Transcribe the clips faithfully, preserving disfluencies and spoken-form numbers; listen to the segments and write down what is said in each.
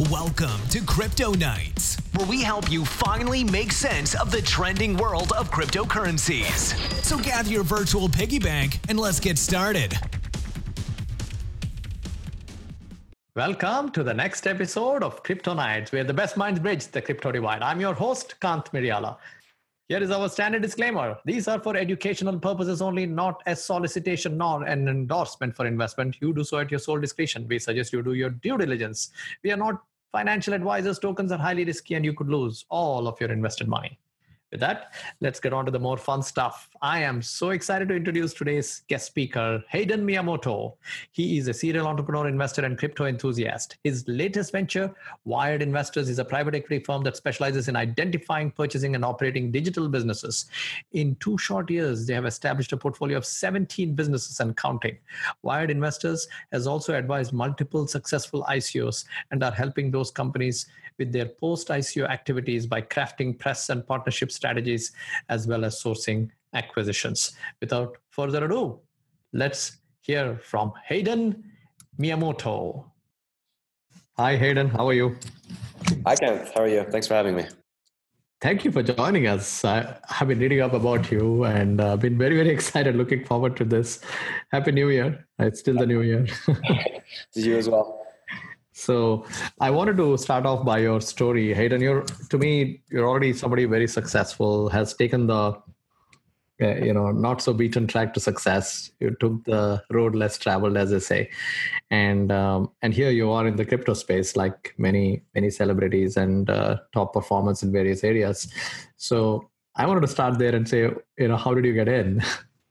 Welcome to Crypto Nights, where we help you finally make sense of the trending world of cryptocurrencies. So gather your virtual piggy bank and let's get started. Welcome to the next episode of Crypto Nights, where the best minds bridge the crypto divide. I'm your host, Kant Miriala. Here is our standard disclaimer. These are for educational purposes only, not a solicitation nor an endorsement for investment. You do so at your sole discretion. We suggest you do your due diligence. We are not financial advisors. Tokens are highly risky and you could lose all of your invested money. With that, let's get on to the more fun stuff. I am so excited to introduce today's guest speaker, Hayden Miyamoto. He is a serial entrepreneur, investor, and crypto enthusiast. His latest venture, Wired Investors, is a private equity firm that specializes in identifying, purchasing, and operating digital businesses. In two short years, they have established a portfolio of seventeen businesses and counting. Wired Investors has also advised multiple successful I C Os and are helping those companies with their post-I C O activities by crafting press and partnership strategies, as well as sourcing acquisitions. Without further ado, let's hear from Hayden Miyamoto. Hi, Hayden. How are you? Hi, Kent. How are you? Thanks for having me. Thank you for joining us. I have been reading up about you and uh, been very, very excited, looking forward to this. Happy New Year. It's still the new year. To you as well. So I wanted to start off by your story. Hayden, you're, to me, you're already somebody very successful, has taken the, uh, you know, not so beaten track to success. You took the road less traveled, as they say. And um, and here you are in the crypto space, like many, many celebrities and uh, top performers in various areas. So I wanted to start there and say, you know, how did you get in?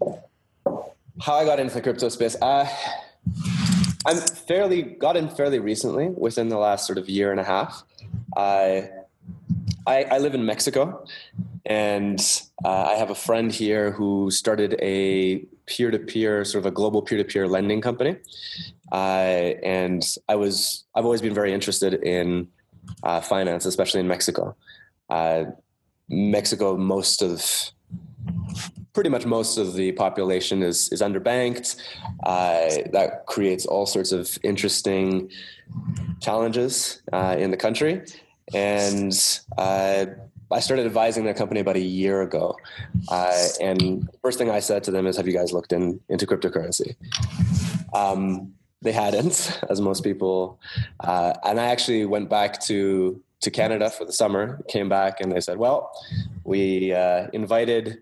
How I got into the crypto space? Uh, I'm fairly got in fairly recently, within the last sort of year and a half. I I, I live in Mexico, and uh, I have a friend here who started a peer-to-peer, sort of a global peer-to-peer lending company. Uh, and I was I've always been very interested in uh, finance, especially in Mexico. Uh, Mexico, most of Pretty much most of the population is is underbanked. Uh, that creates all sorts of interesting challenges uh, in the country. And uh, I started advising their company about a year ago. Uh, and the first thing I said to them is, have you guys looked in, into cryptocurrency? Um, they hadn't, as most people. Uh, and I actually went back to, to Canada for the summer, came back, and they said, well, we uh, invited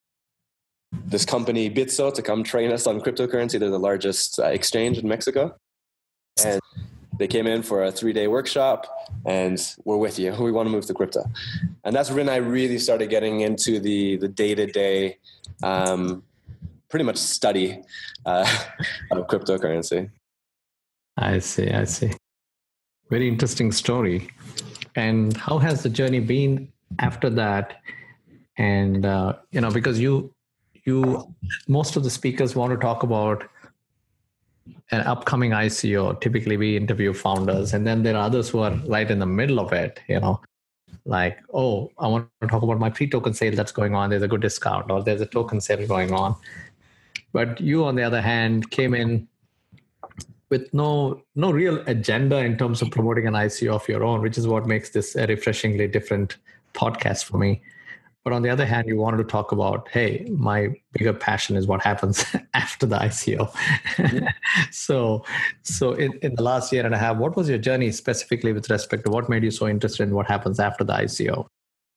this company Bitso to come train us on cryptocurrency. They're the largest uh, exchange in Mexico. And they came in for a three-day workshop, and we're with you. We want to move to crypto. And that's when I really started getting into the, the day-to-day, um, pretty much study uh, of cryptocurrency. I see, I see. Very interesting story. And how has the journey been after that? And, uh, you know, because you, You, most of the speakers want to talk about an upcoming I C O. Typically, we interview founders, and then there are others who are right in the middle of it, you know, like, oh, I want to talk about my pre-token sale that's going on. There's a good discount, or there's a token sale going on. But you, on the other hand, came in with no no real agenda in terms of promoting an I C O of your own, which is what makes this a refreshingly different podcast for me. But on the other hand, you wanted to talk about, hey, my bigger passion is what happens after the I C O. Mm-hmm. so so in, in the last year and a half, what was your journey specifically with respect to what made you so interested in what happens after the I C O?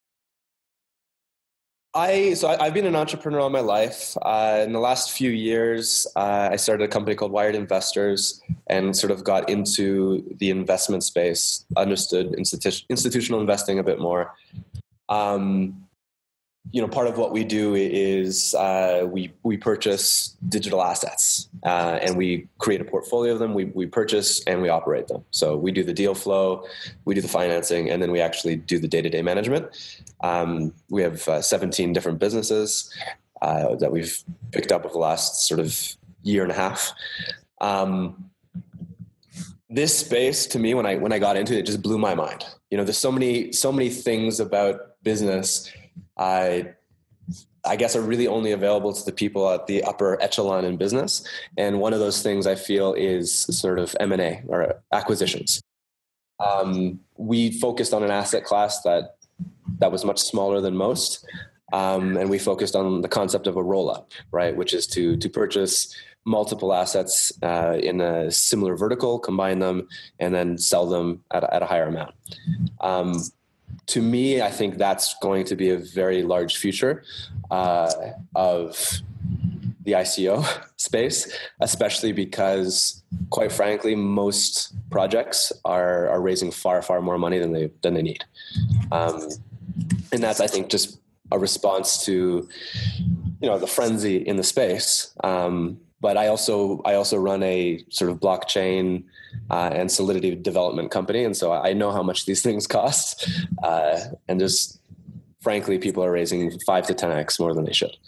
I so I, I've been an entrepreneur all my life. Uh, in the last few years, uh, I started a company called Wired Investors and sort of got into the investment space, understood institu- institutional investing a bit more. Um, You know, part of what we do is uh, we we purchase digital assets uh, and we create a portfolio of them. We we purchase and we operate them. So we do the deal flow, we do the financing, and then we actually do the day-to-day management. Um, we have uh, seventeen different businesses uh, that we've picked up over the last sort of year and a half. Um, this space, to me, when I when I got into it, it just blew my mind. You know, there's so many so many things about business I I guess are really only available to the people at the upper echelon in business. And one of those things I feel is sort of M and A or acquisitions. Um, we focused on an asset class that that was much smaller than most, um, and we focused on the concept of a roll-up, right, which is to to purchase multiple assets uh, in a similar vertical, combine them, and then sell them at a, at a higher amount. Um, to me, I think that's going to be a very large future uh, of the I C O space, especially because, quite frankly, most projects are are raising far, far more money than they than they need. Um, and that's, I think, just a response to, you know, the frenzy in the space. Um, But I also I also run a sort of blockchain uh, and Solidity development company, and so I know how much these things cost. Uh, and just frankly, people are raising five to ten x more than they should.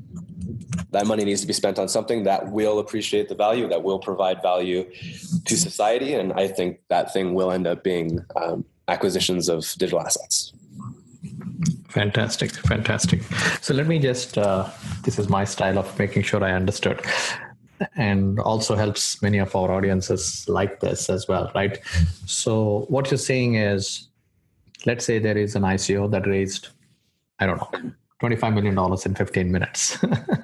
That money needs to be spent on something that will appreciate the value, that will provide value to society, and I think that thing will end up being um, acquisitions of digital assets. Fantastic, fantastic. So let me just, uh, this is my style of making sure I understood, and also helps many of our audiences like this as well, right? So what you're saying is, let's say there is an I C O that raised, I don't know, twenty-five million dollars in fifteen minutes.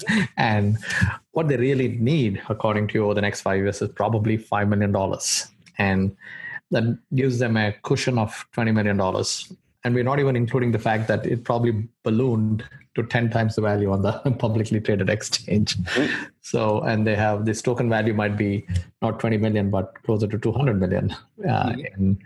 And what they really need, according to you, over the next five years is probably five million dollars. And that gives them a cushion of twenty million dollars. And we're not even including the fact that it probably ballooned to ten times the value on the publicly traded exchange. Mm-hmm. So, and they have this token value might be not twenty million, but closer to two hundred million uh, mm-hmm. in,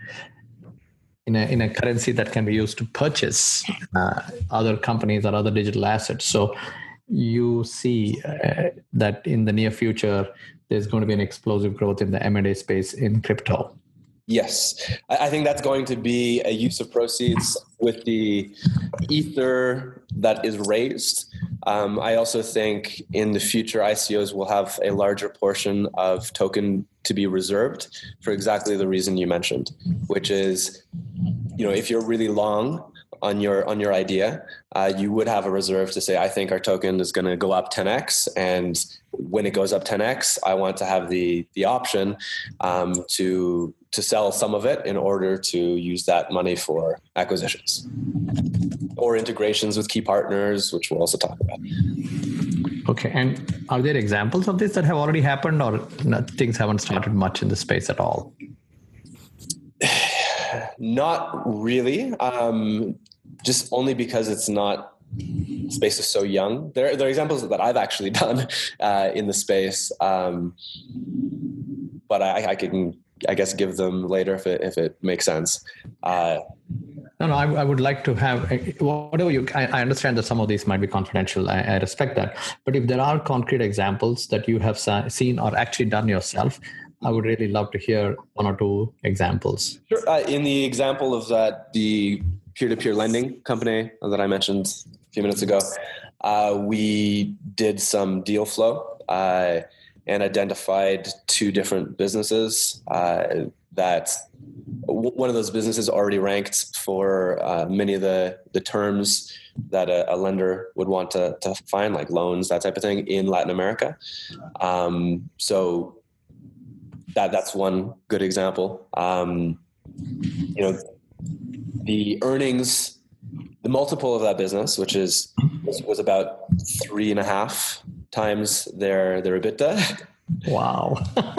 in, a, in a currency that can be used to purchase uh, other companies or other digital assets. So you see uh, that in the near future, there's going to be an explosive growth in the M and A space in crypto. Yes, I think that's going to be a use of proceeds with the ether that is raised. Um, I also think in the future, I C Os will have a larger portion of token to be reserved for exactly the reason you mentioned, which is, you know, if you're really long on your on your idea, uh, you would have a reserve to say, I think our token is going to go up ten x, and when it goes up ten x, I want to have the the option um, to to sell some of it in order to use that money for acquisitions or integrations with key partners, which we'll also talk about. Okay, and are there examples of this that have already happened, or no, things haven't started much in the space at all? Not really. Um, just only because it's not, the space is so young. There, there are examples that I've actually done uh, in the space, um, but I, I can, I guess, give them later if it if it makes sense. Uh, no, no, I, I would like to have whatever you. I, I understand that some of these might be confidential. I, I respect that, but if there are concrete examples that you have seen or actually done yourself, I would really love to hear one or two examples. Sure. Uh, in the example of that, the peer-to-peer lending company that I mentioned a few minutes ago, uh, we did some deal flow uh, and identified two different businesses uh, that w- one of those businesses already ranked for uh, many of the, the terms that a, a lender would want to, to find, like loans, that type of thing, in Latin America. Um, so That that's one good example. Um, you know, the earnings, the multiple of that business, which is was, was about three and a half times their their EBITDA. Wow.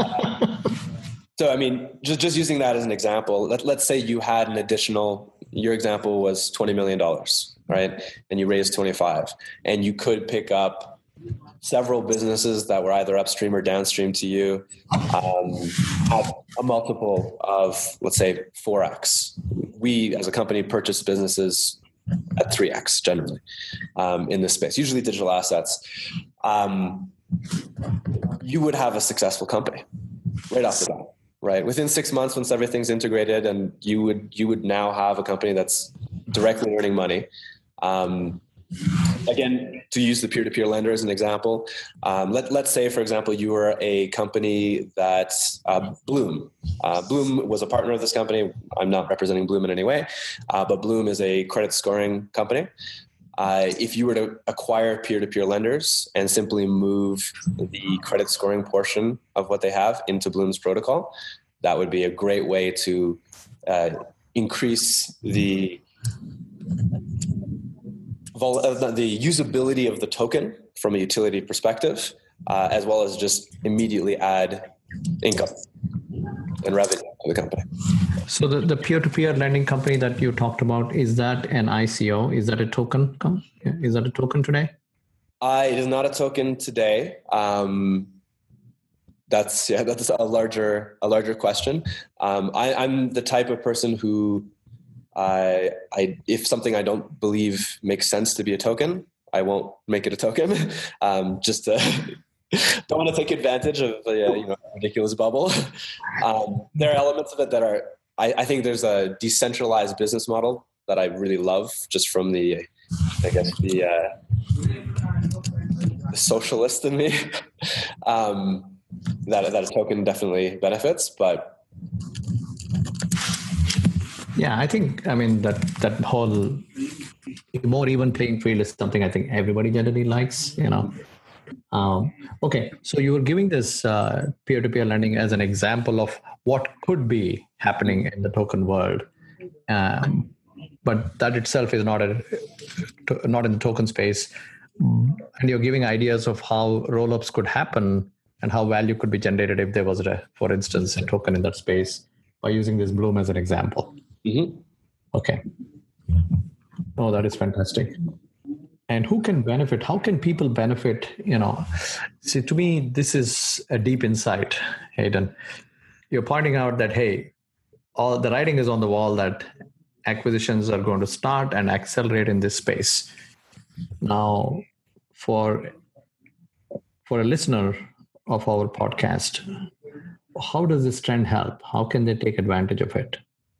So I mean, just just using that as an example, let let's say you had an additional. Your example was twenty million dollars, right? And you raised twenty-five, and you could pick up several businesses that were either upstream or downstream to you, um, at a multiple of, let's say, four x. We, as a company, purchase businesses at three x generally um, in this space, usually digital assets. Um, you would have a successful company right off the bat, right? Within six months, once everything's integrated, and you would you would now have a company that's directly earning money. Um, Again, to use the peer-to-peer lender as an example, um, let, let's say, for example, you were a company that uh, Bloom. Uh, Bloom was a partner of this company. I'm not representing Bloom in any way, uh, but Bloom is a credit scoring company. Uh, if you were to acquire peer-to-peer lenders and simply move the credit scoring portion of what they have into Bloom's protocol, that would be a great way to uh, increase the, vol- uh, the usability of the token from a utility perspective, uh, as well as just immediately add income and revenue to the company. So the, the peer-to-peer lending company that you talked about, is that an I C O? Is that a token? Is that a token today? Uh, it is not a token today. Um, that's yeah, that's a larger a larger question. Um, I, I'm the type of person who, I, I if something I don't believe makes sense to be a token, I won't make it a token. um, just to, don't want to take advantage of the uh, you know ridiculous bubble. Um, there are elements of it that are. I, I think there's a decentralized business model that I really love, just from the, I guess the, uh, the socialist in me. um, that that a token definitely benefits, but yeah, I think I mean that that whole more even playing field is something I think everybody generally likes. You know. Um, okay, so you were giving this uh, peer-to-peer lending as an example of what could be happening in the token world, um, but that itself is not a not in the token space. And you're giving ideas of how roll-ups could happen and how value could be generated if there was, a, for instance, a token in that space, by using this Bloom as an example. Mm-hmm. Okay. Oh, that is fantastic. And who can benefit? How can people benefit? You know, see, to me, this is a deep insight, Hayden. You're pointing out that, hey, all the writing is on the wall that acquisitions are going to start and accelerate in this space. Now, for for a listener of our podcast, how does this trend help? How can they take advantage of it?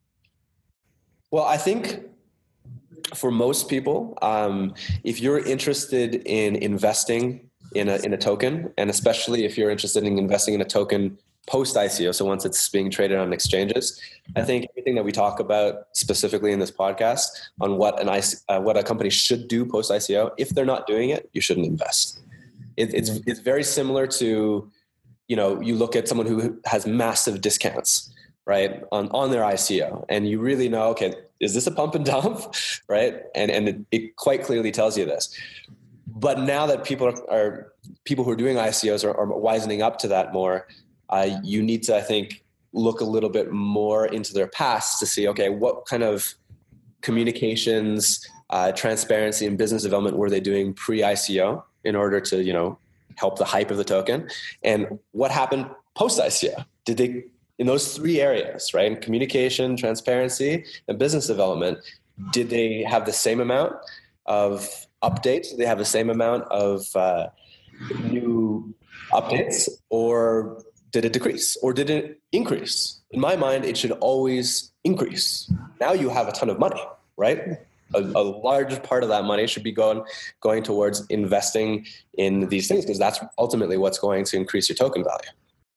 Well, I think for most people, um, if you're interested in investing in a in a token, and especially if you're interested in investing in a token post I C O, so once it's being traded on exchanges, I think everything that we talk about specifically in this podcast on what an I C, uh, what a company should do post I C O, if they're not doing it, you shouldn't invest. It, it's it's very similar to, you know, you look at someone who has massive discounts, right, on, on their I C O, and you really know, okay, is this a pump and dump, right? And and it, it quite clearly tells you this. But now that people are, are people who are doing I C Os are, are wisening up to that more, uh, you need to, I think, look a little bit more into their past to see, okay, what kind of communications, uh, transparency, and business development were they doing pre-I C O in order to, you know, help the hype of the token, and what happened post-I C O? Did they, in those three areas, right, communication, transparency, and business development, did they have the same amount of updates? Did they have the same amount of uh, new updates, or did it decrease, or did it increase? In my mind, it should always increase. Now you have a ton of money, right? A, a large part of that money should be going going towards investing in these things, because that's ultimately what's going to increase your token value.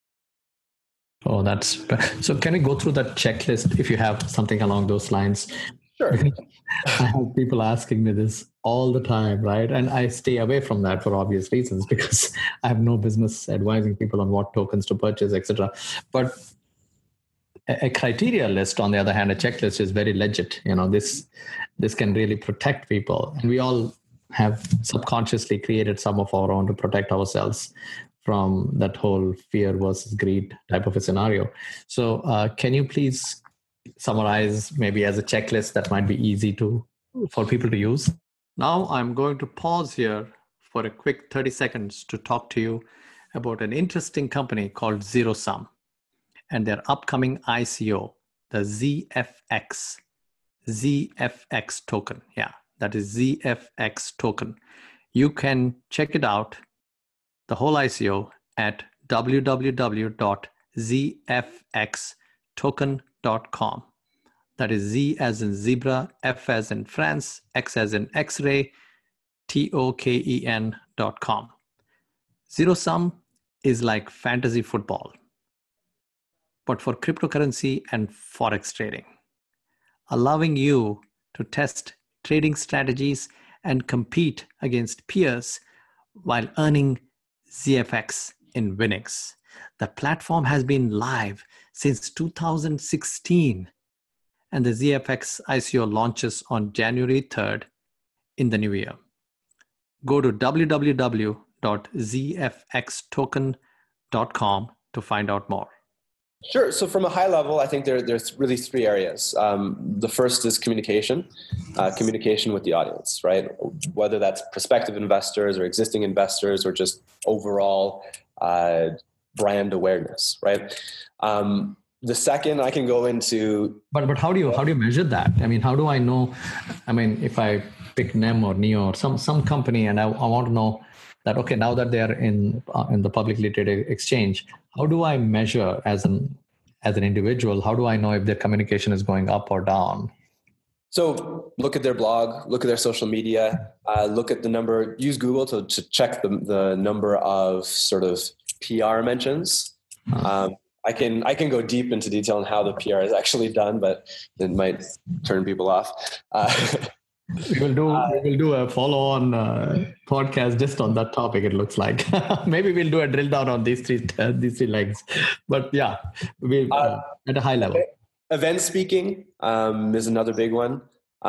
Oh, that's so. Can we go through that checklist if you have something along those lines? Sure. I have people asking me this all the time, right? And I stay away from that for obvious reasons, because I have no business advising people on what tokens to purchase, et cetera. But a criteria list, on the other hand, a checklist is very legit. You know, this this can really protect people, and we all have subconsciously created some of our own to protect ourselves from that whole fear versus greed type of a scenario. So, uh, can you please summarize, maybe as a checklist that might be easy to for people to use? Now, I'm going to pause here for a quick thirty seconds to talk to you about an interesting company called Zero Sum and their upcoming I C O, the Z F X, Z F X token. Yeah, that is Z F X token. You can check it out, the whole I C O, at w w w dot z f x token dot com. That is Z as in zebra, F as in France, X as in X-ray, T O K E N dot com. Zero Sum is like fantasy football, but for cryptocurrency and forex trading, allowing you to test trading strategies and compete against peers while earning Z F X in winnings. The platform has been live since two thousand sixteen, and the Z F X I C O launches on January third in the new year. Go to w w w dot z f x token dot com to find out more. Sure. So from a high level, I think there, there's really three areas. Um, the first is communication, uh, communication with the audience, right? Whether that's prospective investors or existing investors or just overall uh, brand awareness, right? Um, the second, I can go into. But but how do you how do you measure that? I mean, how do I know? I mean, if I pick Nem or Neo or some some company, and I, I want to know that, okay, now that they are in uh, in the publicly traded exchange, how do I measure as an as an individual? How do I know if their communication is going up or down? So look at their blog, look at their social media, uh, look at the number. Use Google to to check the the number of sort of P R mentions. Um, I can I can go deep into detail on how the P R is actually done, but it might turn people off. Uh, We will do uh, we will do a follow-on uh, podcast just on that topic. It looks like maybe we'll do a drill down on these three uh, these three legs. But yeah, we uh, uh, at a high level. Event speaking um, is another big one.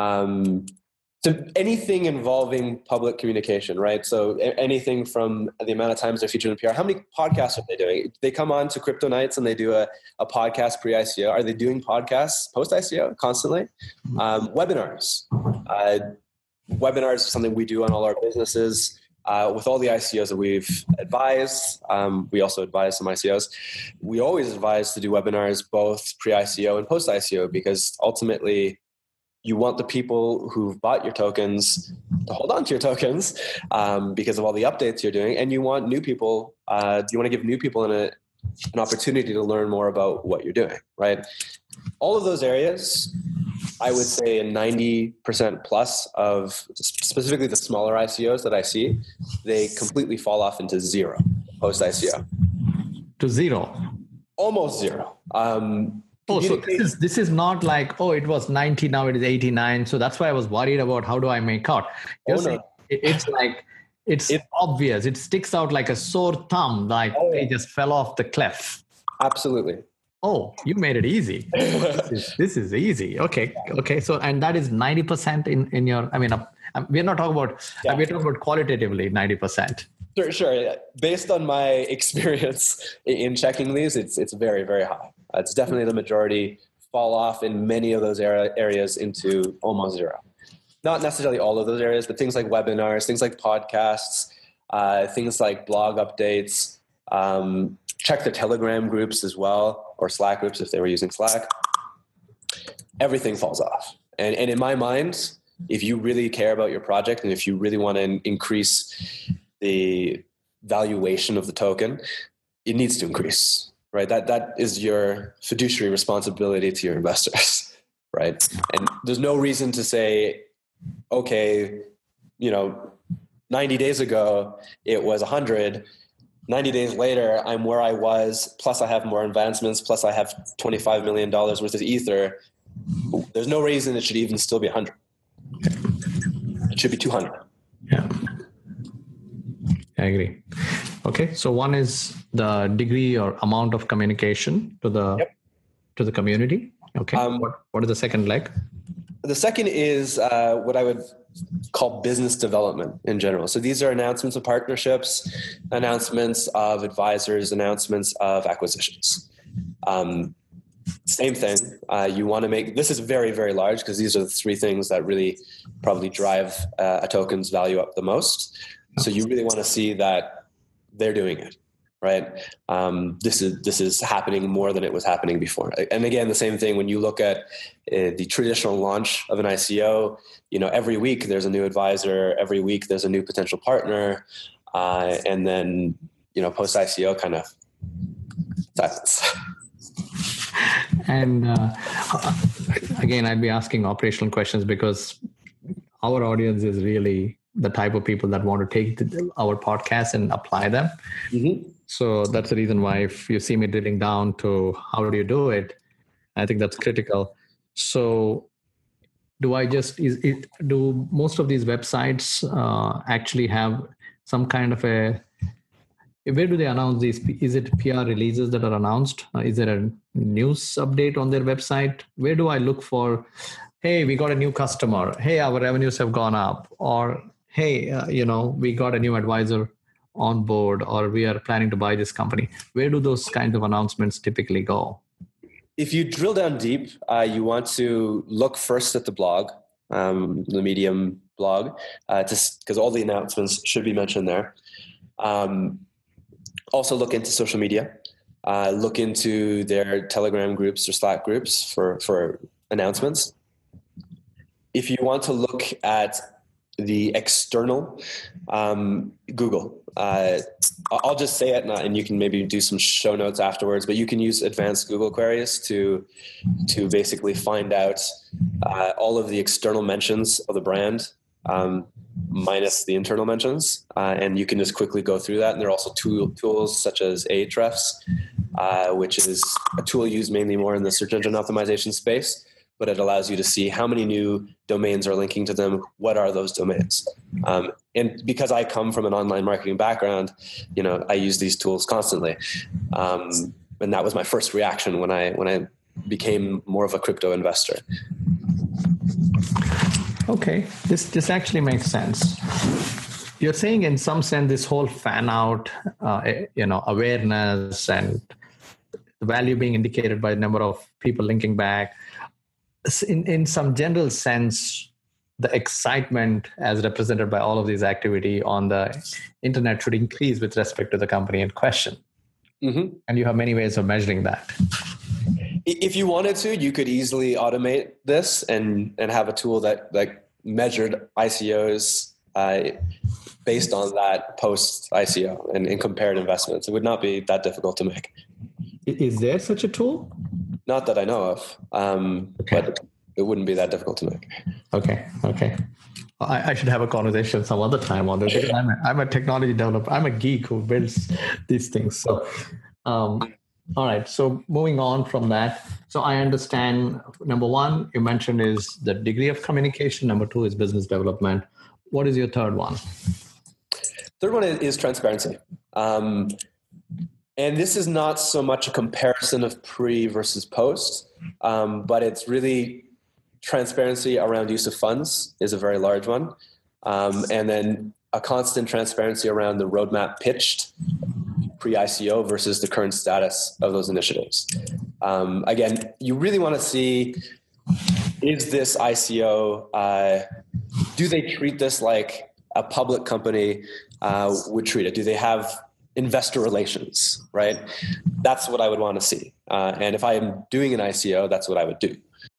Um, so anything involving public communication, right? So anything from the amount of times they're featured in P R. How many podcasts are they doing? They come on to Crypto Nights and they do a, a podcast pre-I C O. Are they doing podcasts post-I C O constantly? Um, webinars. Uh, webinars is something we do on all our businesses. Uh, with all the I C Os that we've advised, um, we also advise some I C Os. We always advise to do webinars both pre-I C O and post-I C O because ultimately you want the people who've bought your tokens to hold on to your tokens um, because of all the updates you're doing. And you want new people, uh, you want to give new people an, a, an opportunity to learn more about what you're doing, right? All of those areas, I would say ninety percent plus of specifically the smaller I C Os that I see, they completely fall off into zero post-I C O. To zero? Almost zero. Um, Oh, so this is this is not like, oh, it was ninety, now it is eighty-nine. So that's why I was worried about how do I make out. You're oh, no. it, it's like, it's it, obvious. It sticks out like a sore thumb, like oh, they just fell off the cliff. Absolutely. Oh, you made it easy. this, is, this is easy. Okay. Okay. So, and that is ninety percent in, in your, I mean, uh, we're not talking about, yeah. uh, we're talking about qualitatively ninety percent. Sure, sure. Based on my experience in checking these, it's it's very, very high. It's definitely the majority fall off in many of those areas into almost zero. Not necessarily all of those areas, but things like webinars, things like podcasts, uh, things like blog updates. Um, check the Telegram groups as well, or Slack groups if they were using Slack. Everything falls off. And, and in my mind, if you really care about your project and if you really want to increase the valuation of the token, it needs to increase. Right, that that is your fiduciary responsibility to your investors, right? And there's no reason to say, okay, you know, ninety days ago it was one hundred. ninety days later, I'm where I was. Plus, I have more advancements. Plus, I have twenty-five million dollars worth of ether. There's no reason it should even still be one hundred. It should be two hundred. Yeah, I agree. Okay, so one is the degree or amount of communication to the yep. to the community. Okay, um, what what is the second leg? The second is uh, what I would call business development in general. So these are announcements of partnerships, announcements of advisors, announcements of acquisitions. Um, same thing. Uh, you want to make this is very very large because these are the three things that really probably drive uh, a token's value up the most. So you really want to see that they're doing it, right? Um, this is this is happening more than it was happening before. And again, the same thing when you look at uh, the traditional launch of an I C O. You know, every week there's a new advisor. Every week there's a new potential partner, uh, and then you know, post I C O kind of silence. And uh, again, I'd be asking operational questions because our audience is really the type of people that want to take the, our podcast and apply them. Mm-hmm. So that's the reason why if you see me drilling down to how do you do it, I think that's critical. So do I just, is it, do most of these websites uh, actually have some kind of a where do they announce these? Is it P R releases that are announced? Uh, is there a news update on their website? Where do I look for, hey, we got a new customer. Hey, our revenues have gone up. Or, hey, uh, you know, we got a new advisor on board, or we are planning to buy this company. Where do those kinds of announcements typically go? If you drill down deep, uh, you want to look first at the blog, um, the Medium blog, uh, because all the announcements should be mentioned there. Um, also look into social media, uh, look into their Telegram groups or Slack groups for, for announcements. If you want to look at the external, um, Google. Uh, I'll just say it, and you can maybe do some show notes afterwards, but you can use advanced Google queries to, to basically find out uh, all of the external mentions of the brand, um, minus the internal mentions. Uh, and you can just quickly go through that. And there are also tool, tools such as Ahrefs, uh, which is a tool used mainly more in the search engine optimization space, but it allows you to see how many new domains are linking to them. What are those domains? Um, and because I come from an online marketing background, you know, I use these tools constantly. Um, and that was my first reaction when I, when I became more of a crypto investor. Okay, this, this actually makes sense. You're saying in some sense, this whole fan out, uh, you know, awareness and the value being indicated by the number of people linking back, In, in some general sense, the excitement as represented by all of these activity on the internet should increase with respect to the company in question. Mm-hmm. And you have many ways of measuring that. If you wanted to, you could easily automate this and, and have a tool that, that measured I C Os uh, based on that post I C O and, and compared investments. It would not be that difficult to make. Is there such a tool? Not that I know of, um, okay. But it wouldn't be that difficult to make. Okay, okay. I, I should have a conversation some other time on this. Because I'm, a, I'm a technology developer. I'm a geek who builds these things. So, um, all right. So moving on from that. So I understand, number one, you mentioned is the degree of communication. Number two is business development. What is your third one? Third one is, is transparency. Um, And this is not so much a comparison of pre versus post, um, but it's really transparency around use of funds is a very large one. Um, and then a constant transparency around the roadmap pitched pre-I C O versus the current status of those initiatives. Um, again, you really want to see, is this I C O, uh, do they treat this like a public company uh, would treat it? Do they have investor relations, right? That's what I would want to see. Uh, and if I am doing an I C O, that's what I would do.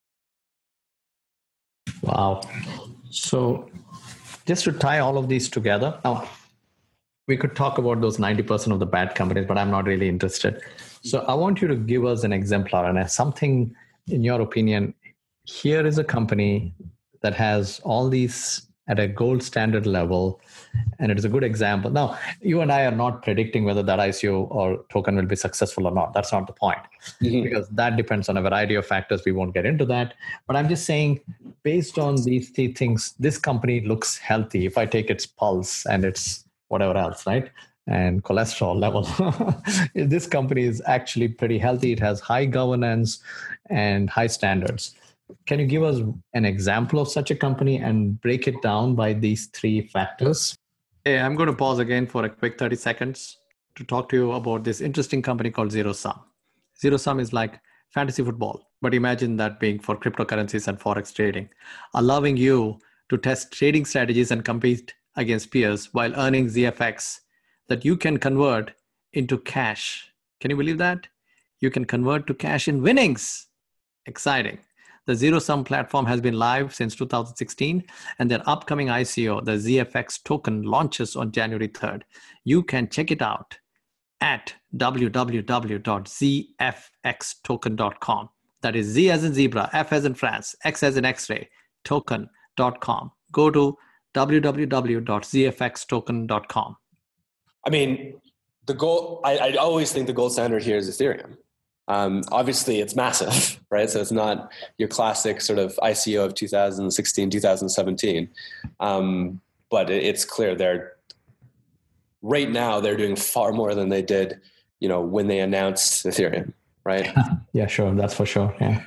Wow. So just to tie all of these together, now we could talk about those ninety percent of the bad companies, but I'm not really interested. So I want you to give us an exemplar and something, in your opinion, here is a company that has all these at a gold standard level, and it is a good example. Now, you and I are not predicting whether that I C O or token will be successful or not. That's not the point, mm-hmm. because that depends on a variety of factors. We won't get into that. But I'm just saying, based on these three things, this company looks healthy. If I take its pulse and its whatever else, right? And cholesterol level, this company is actually pretty healthy. It has high governance and high standards. Can you give us an example of such a company and break it down by these three factors? Hey, I'm going to pause again for a quick thirty seconds to talk to you about this interesting company called Zero Sum. Zero Sum is like fantasy football, but imagine that being for cryptocurrencies and forex trading, allowing you to test trading strategies and compete against peers while earning Z F X that you can convert into cash. Can you believe that? You can convert to cash in winnings. Exciting. The Zero Sum platform has been live since two thousand sixteen, and their upcoming I C O, the Z F X token, launches on January third. You can check it out at w w w dot z f x token dot com. That is Z as in zebra, F as in France, X as in X-ray, token dot com. Go to w w w dot z f x token dot com. I mean, the goal, I, I always think the gold standard here is Ethereum. Um, obviously, it's massive, right? So it's not your classic sort of I C O of two thousand sixteen, two thousand seventeen. Um, but it, it's clear they're right now they're doing far more than they did, you know, when they announced Ethereum, right? Yeah, sure. That's for sure. Yeah.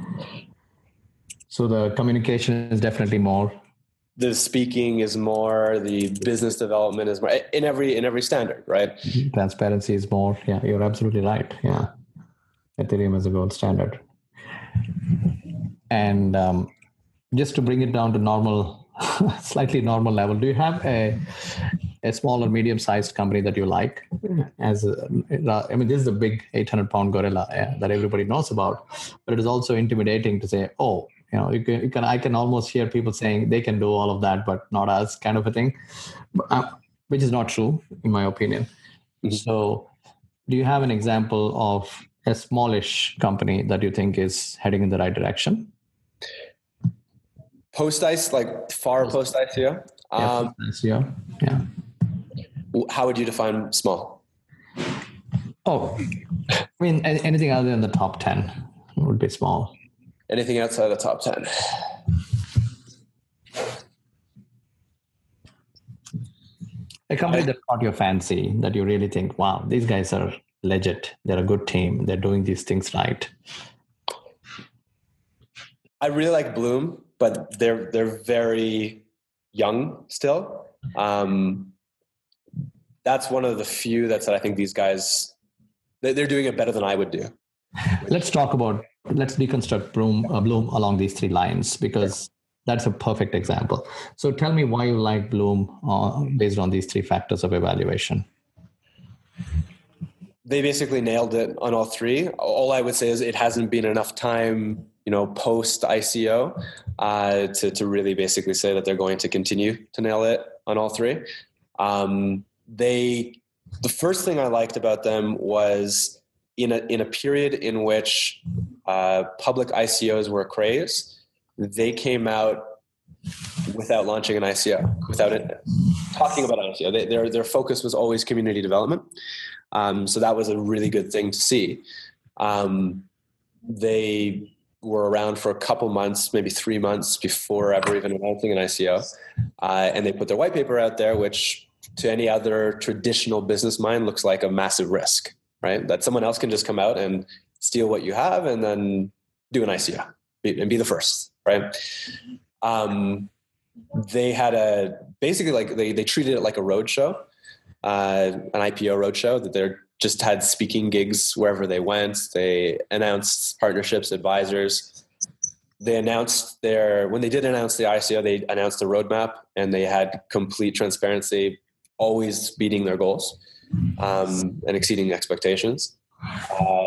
So the communication is definitely more. The speaking is more, the business development is more in every, in every standard, right? Transparency is more. Yeah, you're absolutely right. Yeah. Ethereum is a gold standard. And um, just to bring it down to normal, slightly normal level, do you have a a small or medium sized company that you like? As a, I mean, this is a big eight hundred pound gorilla yeah, that everybody knows about, but it is also intimidating to say, oh, you know, you can, you can, I can almost hear people saying they can do all of that, but not us, kind of a thing, uh, which is not true in my opinion. Mm-hmm. So do you have an example of a smallish company that you think is heading in the right direction? Post-ICE, like far post-I C O? Yeah, um, I C O. Yeah. How would you define small? Oh, I mean, anything other than the top ten would be small. Anything outside the top ten? A company that caught your fancy, that you really think, wow, these guys are legit. They're a good team. They're doing these things right. I really like Bloom, but they're they're very young still. Um, that's one of the few that's that I think these guys, they're doing it better than I would do. Let's talk about, let's deconstruct Bloom, uh, Bloom along these three lines, because that's a perfect example. So tell me why you like Bloom uh, based on these three factors of evaluation. They basically nailed it on all three. All I would say is it hasn't been enough time, you know, post I C O uh, to, to really basically say that they're going to continue to nail it on all three. Um, they, the first thing I liked about them was in a, in a period in which uh, public I C Os were a craze, they came out without launching an I C O, without it, talking about I C O. They, their, their focus was always community development. Um, so that was a really good thing to see. Um, they were around for a couple months, maybe three months before ever even announcing an I C O. Uh, and they put their white paper out there, which to any other traditional business mind looks like a massive risk, right? That someone else can just come out and steal what you have and then do an I C O and be the first, right? Um, they had a, basically like they, they treated it like a roadshow, uh, an I P O roadshow, that they're just had speaking gigs wherever they went. They announced partnerships, advisors. They announced their, when they did announce the I C O, they announced the roadmap and they had complete transparency, always beating their goals um, and exceeding expectations. Uh,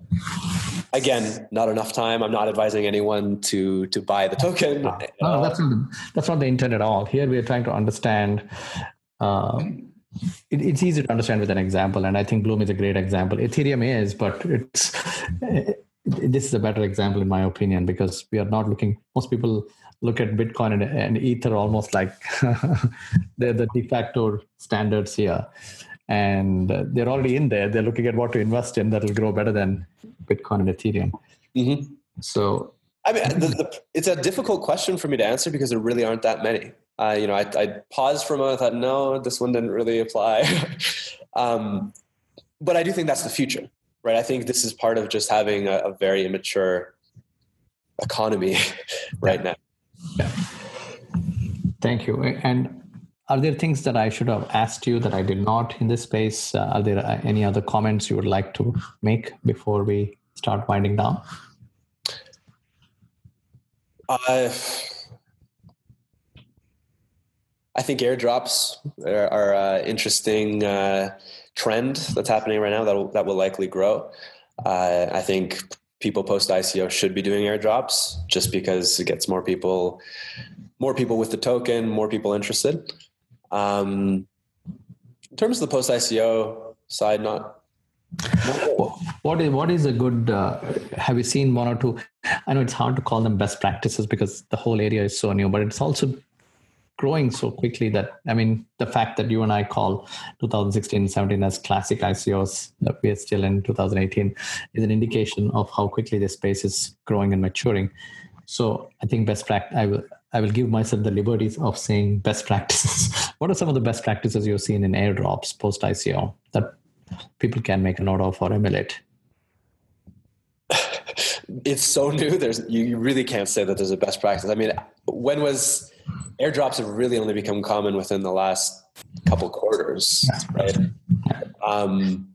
again, not enough time. I'm not advising anyone to to buy the token. No, no that's, not, that's not the intent at all. Here we are trying to understand. Uh, it, it's easy to understand with an example, and I think Bloom is a great example. Ethereum is, but it's it, this is a better example in my opinion, because we are not looking. Most people look at Bitcoin and, and Ether almost like they're the de facto standards here. And they're already in there. They're looking at what to invest in that will grow better than Bitcoin and Ethereum. Mm-hmm. So, I mean, the, the, it's a difficult question for me to answer because there really aren't that many. Uh, you know, I, I paused for a moment. I thought, no, this one didn't really apply. um, but I do think that's the future, right? I think this is part of just having a, a very immature economy right yeah. now. Yeah. Thank you. And are there things that I should have asked you that I did not in this space? Uh, are there any other comments you would like to make before we start winding down? Uh, I think airdrops are, are an interesting uh, trend that's happening right now that will, that will likely grow. Uh, I think people post I C O should be doing airdrops just because it gets more people, more people with the token, more people interested. Um, in terms of the post I C O side, not. not what is what is a good? Uh, have you seen one or two? I know it's hard to call them best practices because the whole area is so new, but it's also growing so quickly that, I mean, the fact that you and I call twenty sixteen and seventeen as classic I C Os, that we are still in two thousand eighteen, is an indication of how quickly this space is growing and maturing. So I think best practice, I will, I will give myself the liberties of saying best practices. What are some of the best practices you've seen in airdrops post I C O that people can make a note of or emulate? It's so new. There's you really can't say that there's a best practice. I mean, when was airdrops have really only become common within the last couple quarters, right? Um,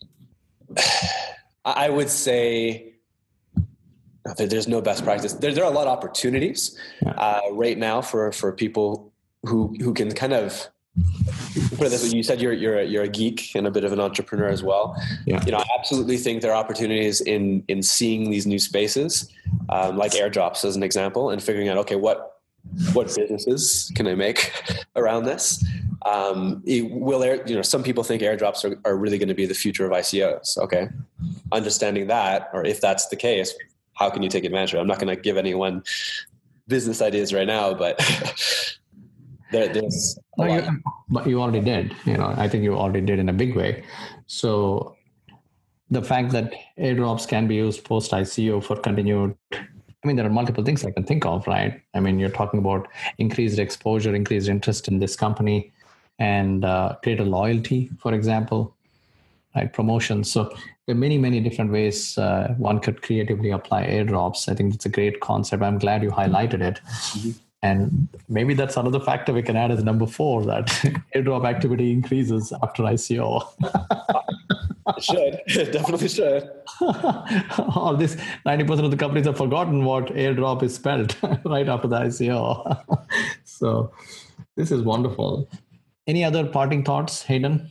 I would say there's no best practice. There, there are a lot of opportunities uh, right now for for people who who can kind of put it this way. You said you're you're a, you're a geek and a bit of an entrepreneur as well. Yeah. You know, I absolutely think there are opportunities in in seeing these new spaces, um, like airdrops as an example, and figuring out, okay, what what businesses can I make around this? Um, it will air, you know, some people think airdrops are, are really going to be the future of I C Os. Okay, understanding that, or if that's the case, how can you take advantage of it? I'm not going to give anyone business ideas right now, but. There, there's no, you, but you already did. You know, I think you already did in a big way. So the fact that airdrops can be used post I C O for continued, I mean, there are multiple things I can think of, right? I mean, you're talking about increased exposure, increased interest in this company, and uh, greater loyalty, for example, right? Promotions. So there are many, many different ways uh, one could creatively apply airdrops. I think it's a great concept. I'm glad you highlighted it. Mm-hmm. And maybe that's another factor we can add as number four, that airdrop activity increases after I C O. It should. It definitely should. All this, ninety percent of the companies have forgotten what airdrop is spelled right after the I C O. So this is wonderful. Any other parting thoughts, Hayden?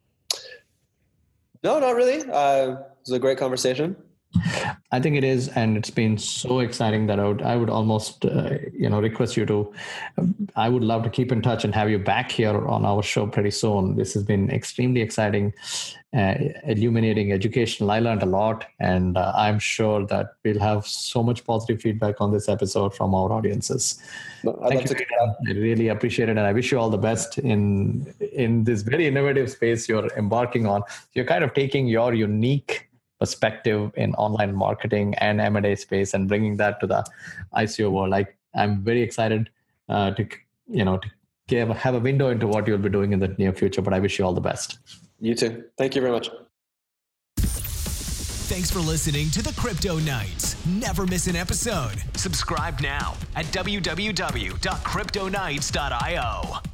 No, not really. Uh, it was a great conversation. I think it is, and it's been so exciting that I would, I would almost, uh, you know, request you to, I would love to keep in touch and have you back here on our show pretty soon. This has been extremely exciting, uh, illuminating, educational. I learned a lot, and uh, I'm sure that we'll have so much positive feedback on this episode from our audiences. Well, Thank you. I really appreciate it, and I wish you all the best in in this very innovative space you're embarking on. You're kind of taking your unique perspective in online marketing and M and A space and bringing that to the I C O world. Like, I'm very excited uh, to, you know, to give, have a window into what you'll be doing in the near future, but I wish you all the best. You too. Thank you very much. Thanks for listening to the Crypto Knights. Never miss an episode. Subscribe now at w w w dot crypto knights dot i o.